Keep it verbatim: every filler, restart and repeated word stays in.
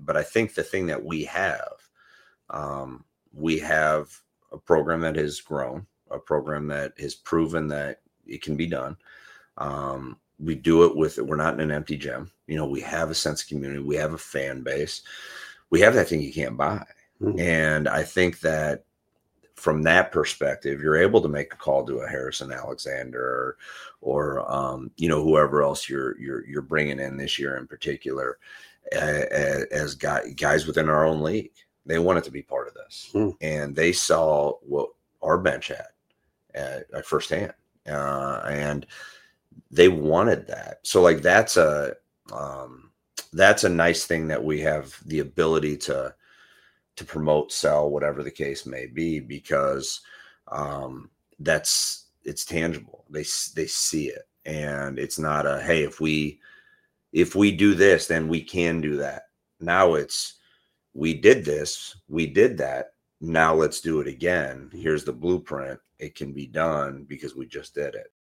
but I think the thing that we have, um, we have a program that has grown, a program that has proven that it can be done. Um, we do it with, we're not in an empty gym. You know, we have a sense of community. We have a fan base. We have that thing you can't buy. Mm-hmm. And I think that from that perspective, you're able to make a call to a Harrison Alexander or, or um, you know, whoever else you're, you're, you're bringing in this year in particular as, as guy, guys within our own league. They wanted to be part of this, mm. and they saw what our bench had at, at firsthand, uh, and they wanted that. So like, that's a, um, that's a nice thing that we have the ability to, to promote, sell, whatever the case may be, because um, that's, it's tangible. They, they see it, and it's not a, hey, if we, if we do this, then we can do that. Now it's, we did this, we did that. Now let's do it again. Here's the blueprint. It can be done because we just did it.